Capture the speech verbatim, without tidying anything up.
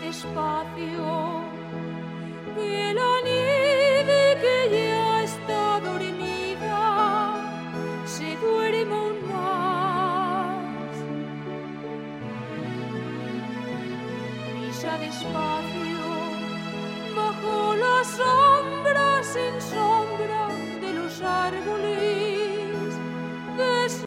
despacio, que la nieve que ya está dormida se duerme aún más. Pisa despacio bajo las sombras sin sombra,